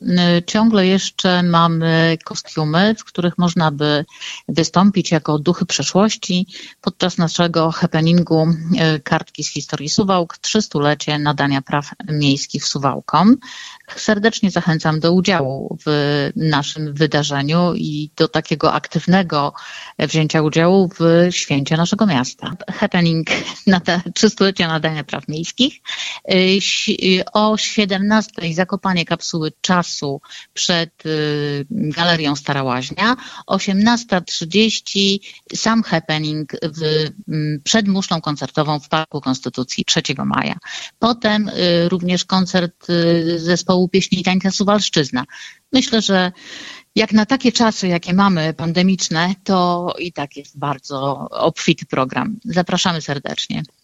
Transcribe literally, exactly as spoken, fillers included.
ciągle jeszcze mamy kostiumy, w których można by wystąpić jako duchy przeszłości podczas naszego happeningu Kartki z historii Suwałk, trzystulecia nadania praw miejskich Suwałkom. Serdecznie zachęcam do udziału w naszym wydarzeniu i do takiego aktywnego wzięcia udziału w święcie naszego miasta. Happening na te trzystulecia nadania praw miejskich. O siedemnastej zakopanie kapsuły czasu przed Galerią Stara Łaźnia. osiemnasta trzydzieści sam happening w, przed muszlą koncertową w Parku Konstytucji trzeciego maja. Potem również koncert zespołu pieśni i tańca Suwalszczyzna. Myślę, że jak na takie czasy, jakie mamy pandemiczne, to i tak jest bardzo obfity program. Zapraszamy serdecznie.